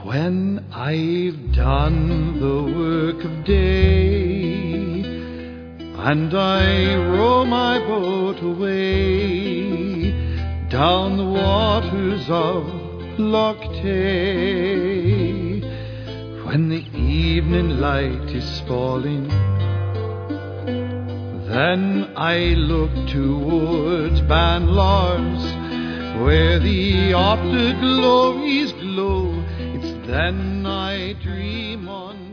When I've done the work of day, and I row my boat away down the waters of Loch Tay, when the evening light is falling, then I look towards Banlars, where the optic glories glow. It's then I dream on